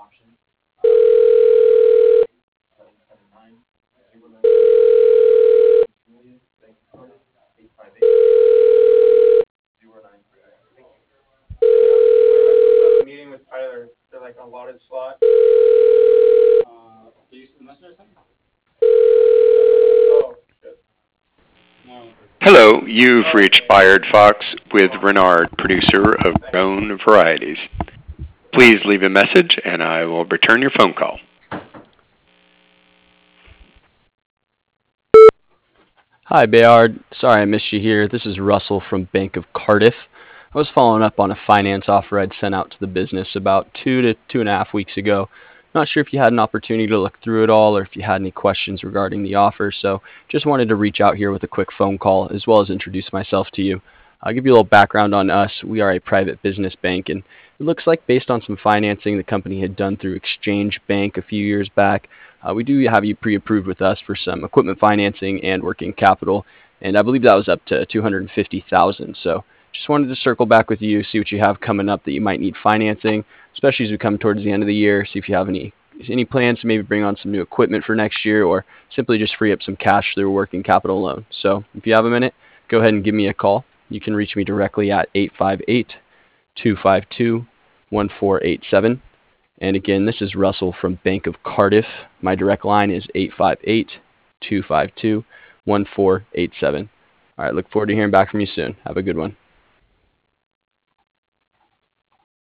Meeting with Tyler for like a allotted slot. Did you see the message or something? Oh, shit. No. Hello, you've reached Bayard Fox with Renard, producer of Grown Varieties. Please leave a message and I will return your phone call. Hi, Bayard. Sorry I missed you here. This is Russell from Bank of Cardiff. I was following up on a finance offer I'd sent out to the business about 2 to 2.5 weeks ago. Not sure if you had an opportunity to look through it all or if you had any questions regarding the offer, so just wanted to reach out here with a quick phone call as well as introduce myself to you. I'll give you a little background on us. We are a private business bank, and it looks like based on some financing the company had done through Exchange Bank a few years back, we do have you pre-approved with us for some equipment financing and working capital, and I believe that was up to $250,000. So just wanted to circle back with you, see what you have coming up that you might need financing, especially as we come towards the end of the year, see if you have any plans to maybe bring on some new equipment for next year or simply just free up some cash through a working capital loan. So if you have a minute, go ahead and give me a call. You can reach me directly at 858-252-1487. And again, this is Russell from Bank of Cardiff. My direct line is 858-252-1487. All right, look forward to hearing back from you soon. Have a good one.